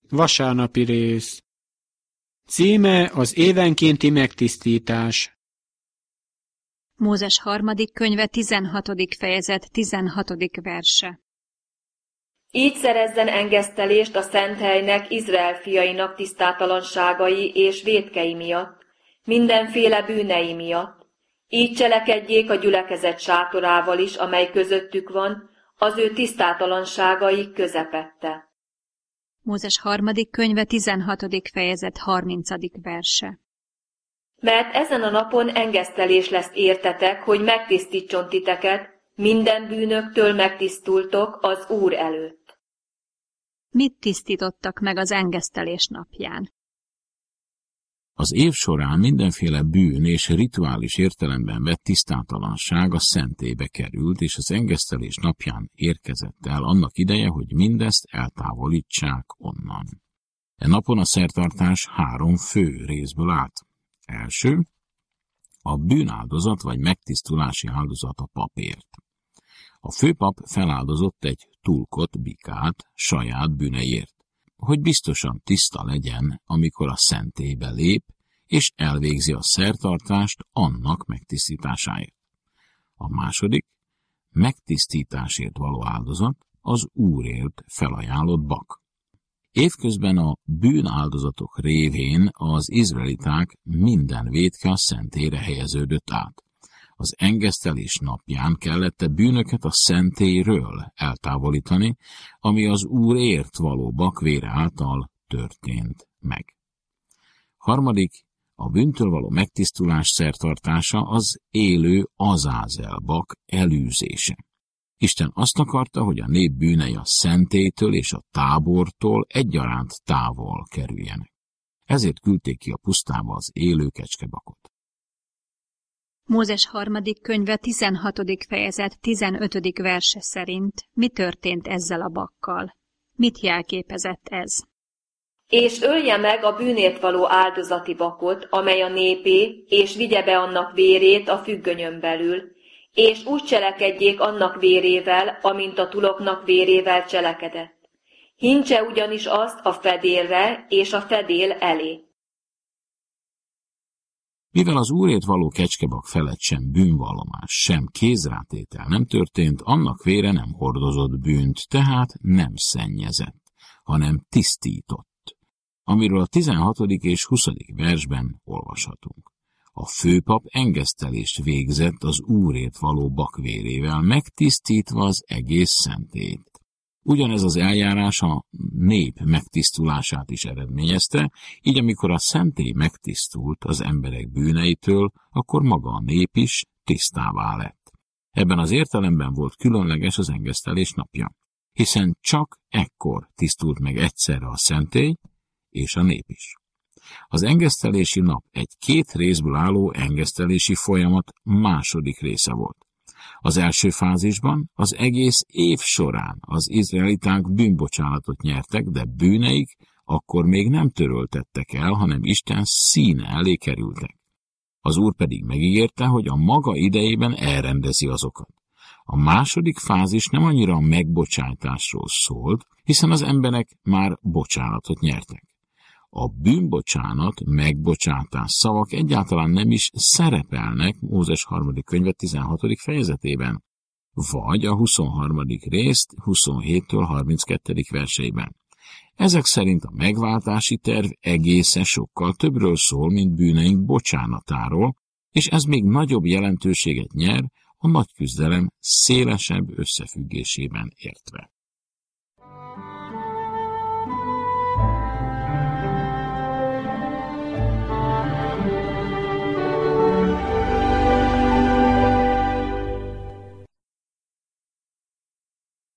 Vasárnapi rész. Címe az évenkénti megtisztítás. Mózes 3. könyve 16. fejezet 16. verse. Így szerezzen engesztelést a Szenthelynek Izrael fiainak tisztátalanságai és vétkei miatt, mindenféle bűnei miatt. Így cselekedjék a gyülekezet sátorával is, amely közöttük van, az ő tisztátalanságaik közepette. Mózes 3. könyve 16. fejezet 30. verse. Mert ezen a napon engesztelés lesz értetek, hogy megtisztítson titeket, minden bűnöktől megtisztultok az Úr előtt. Mit tisztítottak meg az engesztelés napján? Az év során mindenféle bűn és rituális értelemben vett tisztátalanság a szentélybe került, és az engesztelés napján érkezett el annak ideje, hogy mindezt eltávolítsák onnan. E napon a szertartás 3 fő részből állt. Első, a bűnáldozat vagy megtisztulási áldozat a papért. A főpap feláldozott egy tulkot, bikát saját bűneiért, hogy biztosan tiszta legyen, amikor a szentélybe lép, és elvégzi a szertartást annak megtisztításáért. A második, megtisztításért való áldozat, az Úrért felajánlott bak. Évközben a bűnáldozatok révén az izraeliták minden vétke a szentélyre helyeződött át. Az engesztelés napján kellett a bűnöket a szentélyről eltávolítani, ami az Úrért való bak vére által történt meg. Harmadik, a bűntől való megtisztulás szertartása az élő Azázel bak elűzése. Isten azt akarta, hogy a nép bűnei a szentélytől és a tábortól egyaránt távol kerüljenek. Ezért küldték ki a pusztába az élő kecskebakot. Mózes 3. könyve 16. fejezet 15. verse szerint mi történt ezzel a bakkal? Mit jelképezett ez? És ölje meg a bűnért való áldozati bakot, amely a népé, és vigye be annak vérét a függönyön belül, és úgy cselekedjék annak vérével, amint a tuloknak vérével cselekedett. Hintse ugyanis azt a fedélre és a fedél elé. Mivel az Úrért való kecskebak felett sem bűnvallomás, sem kézrátétel nem történt, annak vére nem hordozott bűnt, tehát nem szennyezett, hanem tisztított, amiről a 16. és 20. versben olvashatunk. A főpap engesztelést végzett az Úrért való bakvérével, megtisztítva az egész szentélyt. Ugyanez az eljárás a nép megtisztulását is eredményezte, így amikor a szentély megtisztult az emberek bűneitől, akkor maga a nép is tisztává lett. Ebben az értelemben volt különleges az engesztelés napja, hiszen csak ekkor tisztult meg egyszerre a szentély és a nép is. Az engesztelési nap egy 2 részből álló engesztelési folyamat második része volt. Az első fázisban az egész év során az izraeliták bűnbocsánatot nyertek, de bűneik akkor még nem töröltettek el, hanem Isten színe elé kerültek. Az Úr pedig megígérte, hogy a maga idejében elrendezi azokat. A második fázis nem annyira a megbocsájtásról szólt, hiszen az emberek már bocsánatot nyertek. A bűnbocsánat, megbocsátás szavak egyáltalán nem is szerepelnek Mózes 3. könyve 16. fejezetében, vagy a 23. részt 27-től 32. verseiben. Ezek szerint a megváltási terv egészen sokkal többről szól, mint bűneink bocsánatáról, és ez még nagyobb jelentőséget nyer a nagy küzdelem szélesebb összefüggésében értve.